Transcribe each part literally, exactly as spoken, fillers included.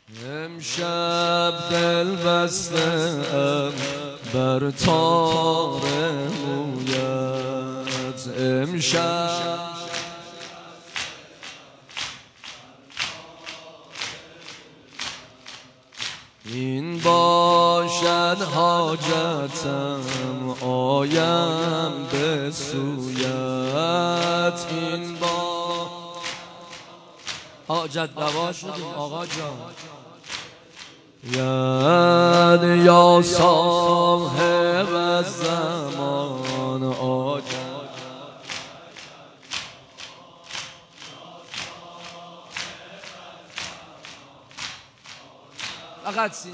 امشب دل بستم بر تار مویت، امشب این باشد حاجتم آیم به سویت، این با حاجت روا شدیم آقا جان. ید یا صاحب الزمان آجا فقط سین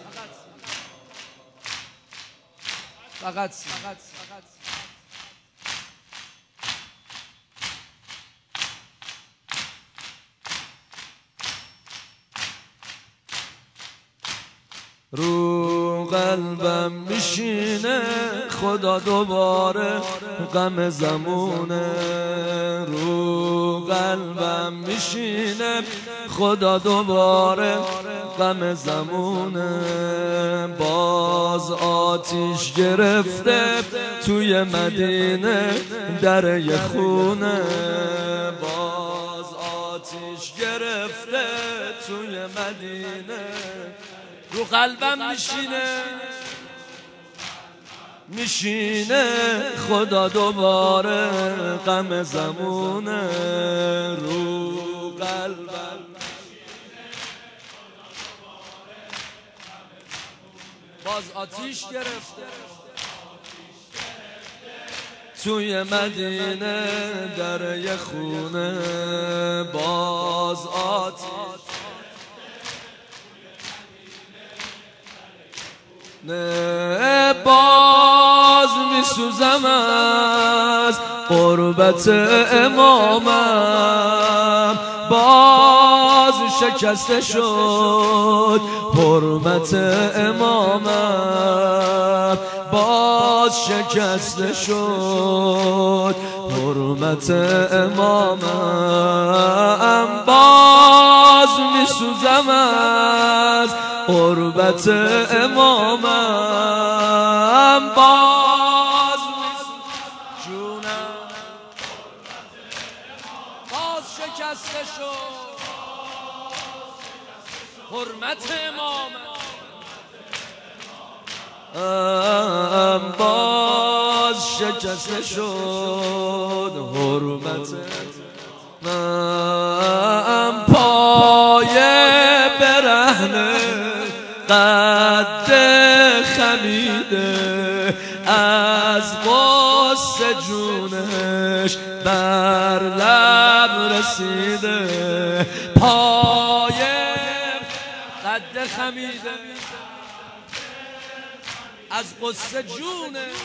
فقط سین رو قلبم میشینه خدا دوباره غم زمونه، رو قلبم میشینه خدا دوباره غم زمونه. باز آتیش گرفته توی مدینه در یه خونه، باز آتیش گرفته توی مدینه. رو قلبم میشینه میشینه خدا دوباره غم زمونه، رو قلبم باز آتیش گرفته توی مدینه در یه خونه، باز آتیش نه باز میسوزم از قربت امامم، باز شکسته شد حرمت امامم، باز شکسته شد حرمت امامم، باز میسوزم از قربت امامم، باز جونم باز شکسته شد حرمت امامم، باز شکسته شد حرمت امامم. پای برهنه قد خمیده از غصه جونش بر لب رسیده، پای قد خمیده از غصه جونش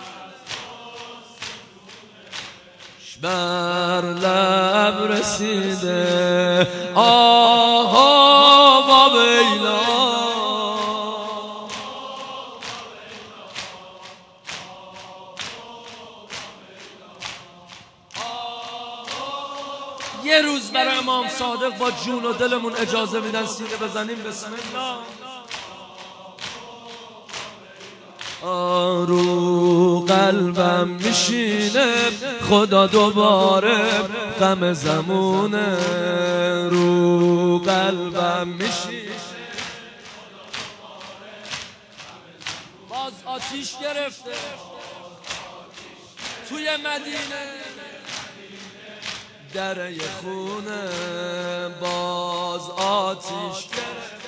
بر لب رسیده. آها با بیلا یه روز برای امام صادق با جون و دلمون اجازه میدن سینه بزنیم بسم الله. رو قلبم میشینه خدا دوباره غم زمونه، رو قلبم میشینه باز آتیش گرفته توی مدینه در یه خونه، باز آتیش گرفته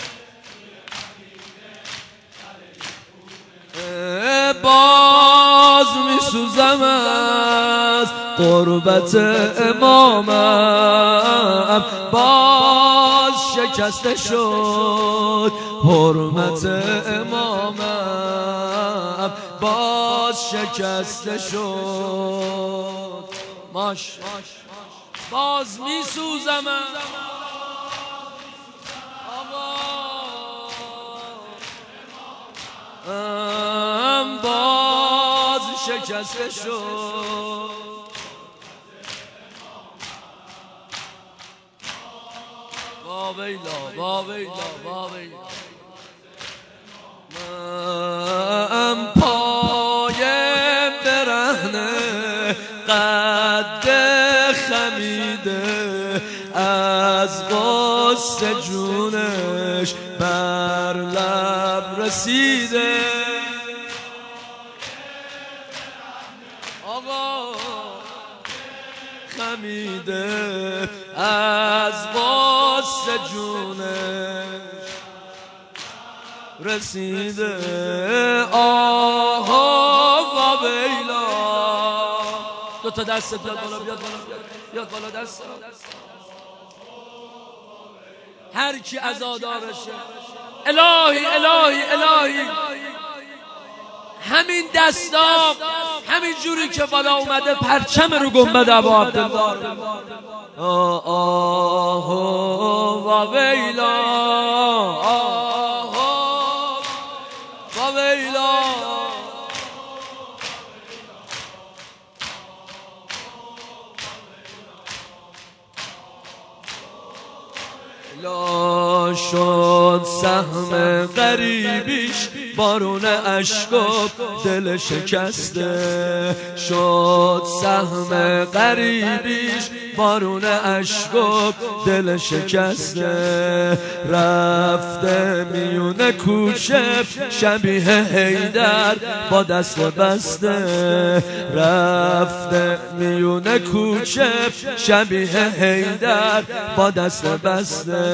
باز میسوزم از قربت امامم، باز شکسته شد حرمت امامم، باز شکسته شد ماش باز میسوزم ام باز شکسته شد با ویلا با ویلا با ویلا من پای برهنه قد خمیده از غصه جونش بر لب رسیده آقا خمیده از غصه جونش رسیده آها و ویلا دو تا دست بیاد بالا بیاد بالا بیاد بالا دست هر کی عزادارشه الهی الهی الهی همین دستا همین جوری که بالا اومده پرچم رو گنبد ابا عبدالله آه آه و ویلا آه و ویلا لا شد سهم غریبیش بارون اشک و دل شکسته شد سهم غریبیش بارون اشک و دل شکسته رفته میونه کوچه شبیه حیدر با دست بسته رفته میونه کوچه شبیه حیدر با دست بسته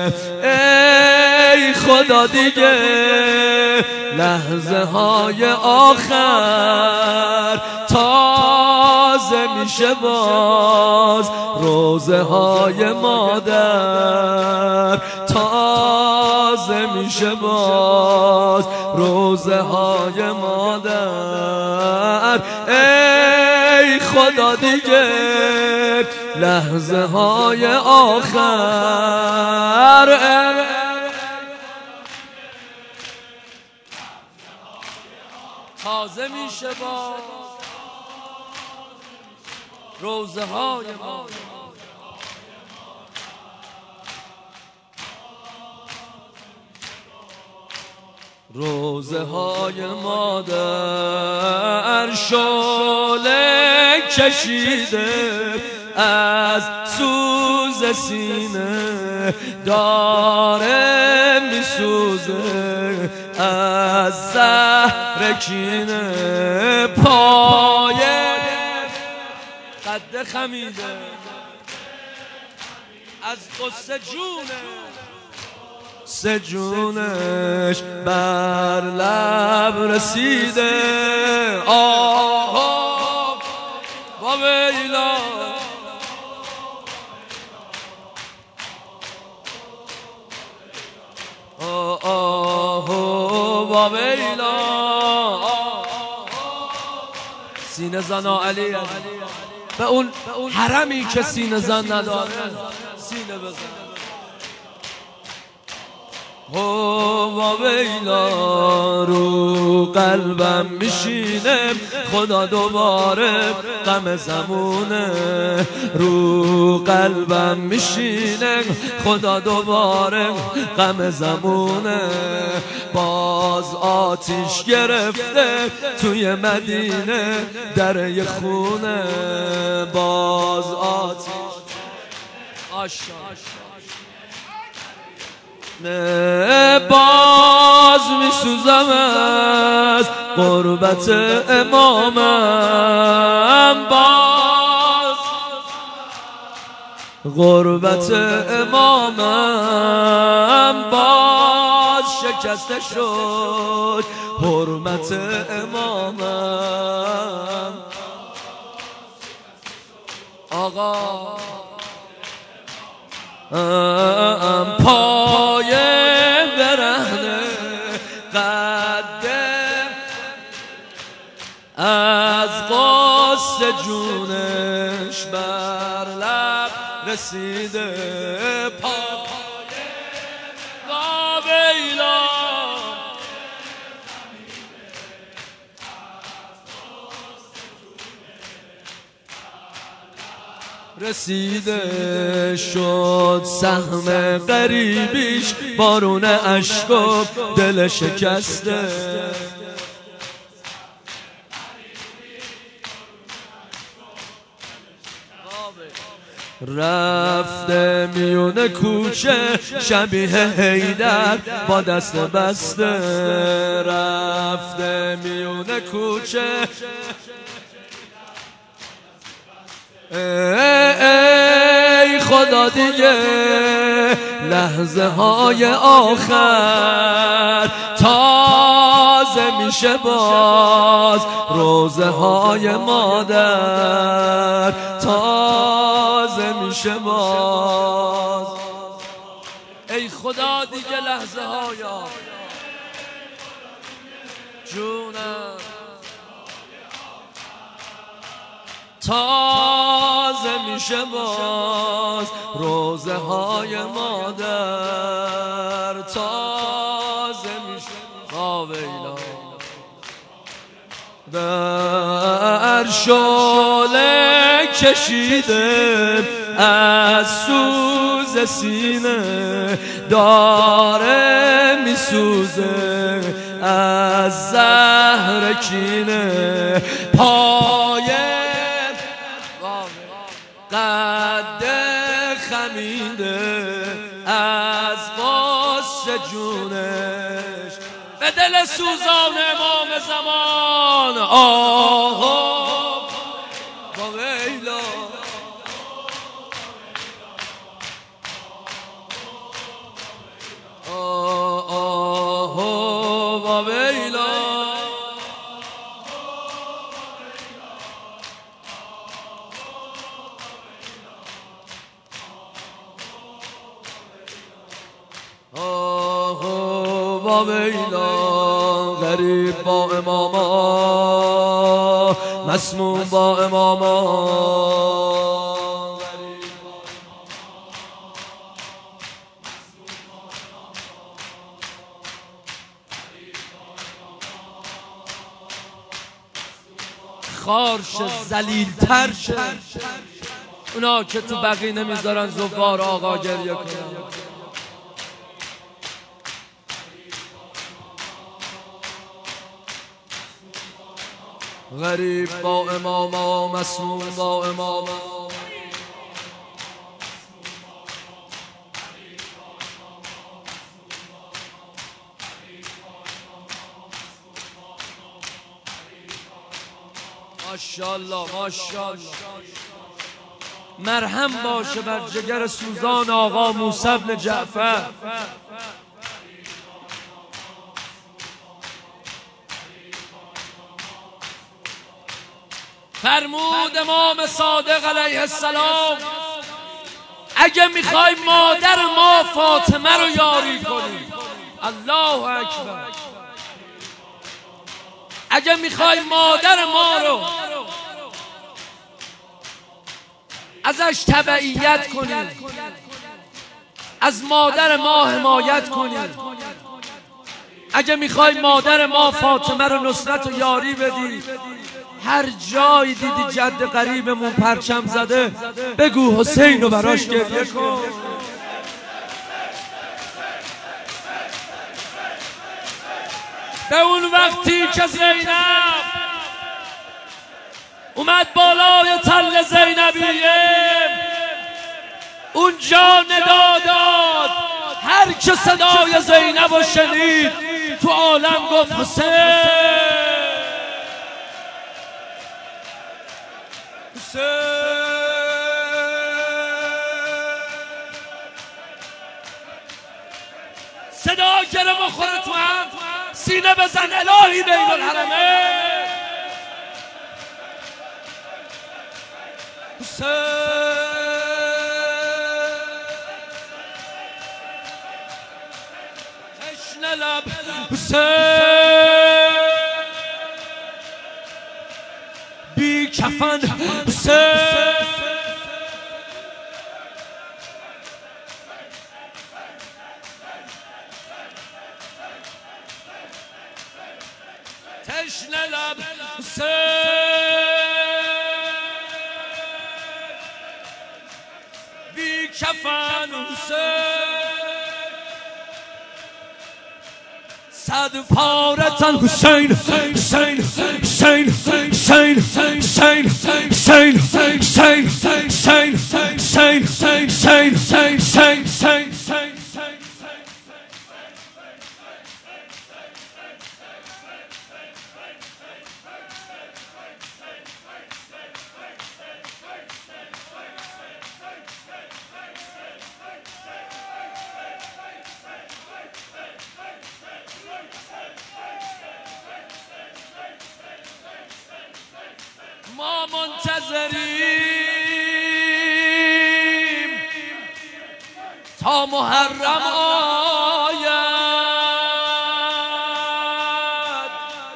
ای خدا دیگه لحظه های آخر تازه میشه باز روزه های مادر تازه میشه باز روزه های مادر ای خدا دیگه لحظه های آخر تازه میشه با روزه های ما روزه های مادر شعله کشیده از سوز سینه داره میسوزه از زهر کینه پای قد خمیده از قصه جونه سجونش بر لب رسیده آه و ویلا آه آه و ویلا سینه زنا علی به اون حرمی که سینه زن نداره سینه بزن و ویلا رو قلبم میشینه خدا دوباره غم زمونه رو قلبم میشینه خدا دوباره غم زمونه باز آتیش گرفته توی مدینه در یه خونه باز آتیش آشا نه باز میسوزم از قربت امامم باز غربت امامم باز شکسته شد حرمت امامم آقا ام پای برهنه قده از قصه جونش بر لب رسیده پای و ویلا رسیده شد سهم غریبیش، بارون عشق و دل شکسته. رفته میونه کوچه شبیه حیدر با دست بسته. رفته میونه کوچه ای خدا دیگه لحظه های آخر تازه میشه باز روزه های مادر، تازه میشه باز. ای خدا دیگه لحظه های آخر جونم تازه میشه باز روزه های مادر، تازه میشه. آویلا در شعله کشیده از سوز سینه، داره میسوزه از زهر کینه. پای قد خمیده از قصه جونش به دل سوزان امام زمان. آها با ویلا آها با ویلا آه با ویلا. غریب با اماما، مسموم با اماما. خارش ذلیل‌تر شه اونا که تو بقیه نمیذارن زوار آقا گریه کنن. غریب با اماما، مسموم با اماما. ماشاءالله ماشاءالله. مرهم باشه بر جگر سوزان آقا موسی بن جعفر. فرمود امام صادق علیه السلام اگه میخوای مادر ما فاطمه رو یاری کنی، الله اکبر، اگه میخوای مادر ما رو ازش تبعیت کنی، از مادر ما حمایت کنی، اگه میخوای مادر ما فاطمه رو نصرت و یاری بدی، هر جایی دیدی جد قریبمون پرچم زده بگو حسین رو براش گریه کن. به اون وقتی که زینب اومد بالای تل زینبیه، اونجا ندا داد، هر که صدای زینب رو شنید تو عالم گفت حسین صدا گره بخوره تو هم، سینه بزن الهی بین الحرمه. تشنه لب حسین بی کفن حسین تشنه لب حسین کفن حسین صد پاره تن حسین حسین حسین حسین حسین حسین حسین حسین حسین حسین حسین حسین ما منتظریم تا محرم آید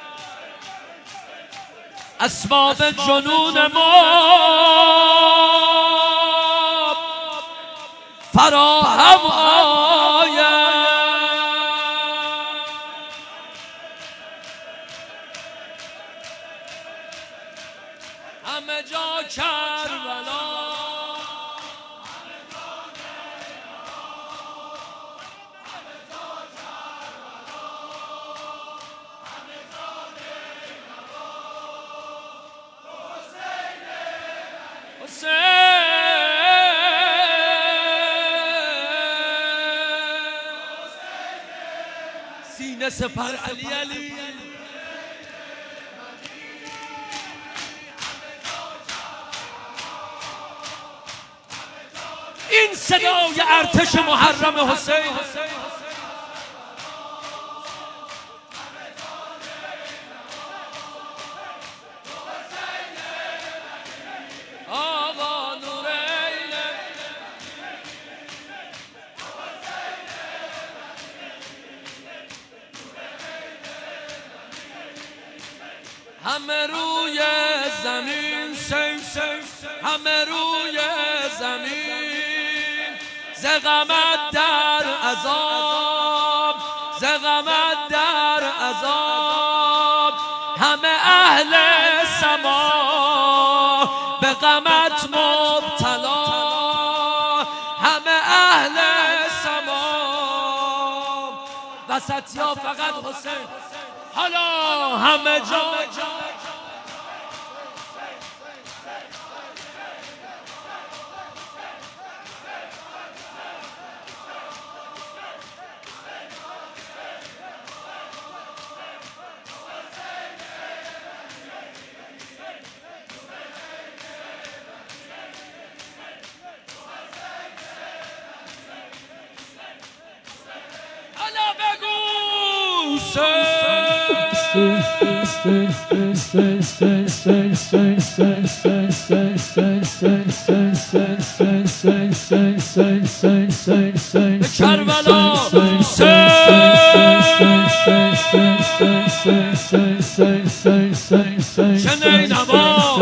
اسباب جنون ما فراهم آید همه جا کربلا سینه سپر علی علی این صدای ارتش محرم حسین آقا نورین همه روی زمین سین سین همه روی زمین ز غمت در عذاب ز غمت در عذاب همه اهل سما به غمت مبتلا همه اهل سما وسط یا فقط حسین حالا همه جا کربلا شنی نوا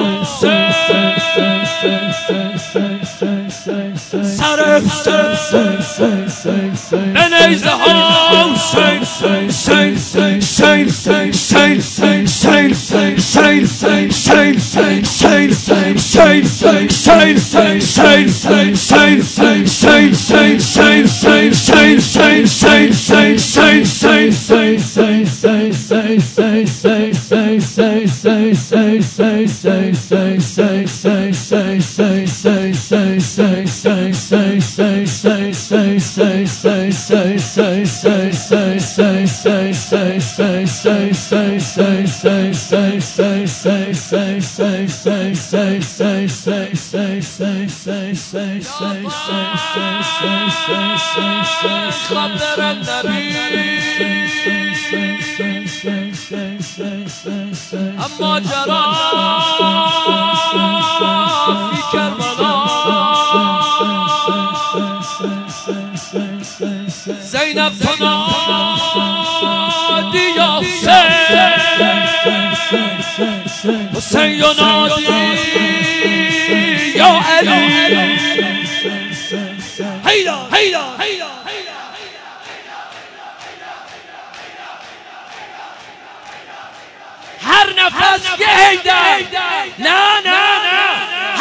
سر به نیزه ها حسین حسین حسین حسین حسین حسین حسین حسین حسین اما جرا فی کربلا زینب تنادی یا حسین حسین ینادی یا علی هیدا هیدا هر نفس یه هیدر نه نه نه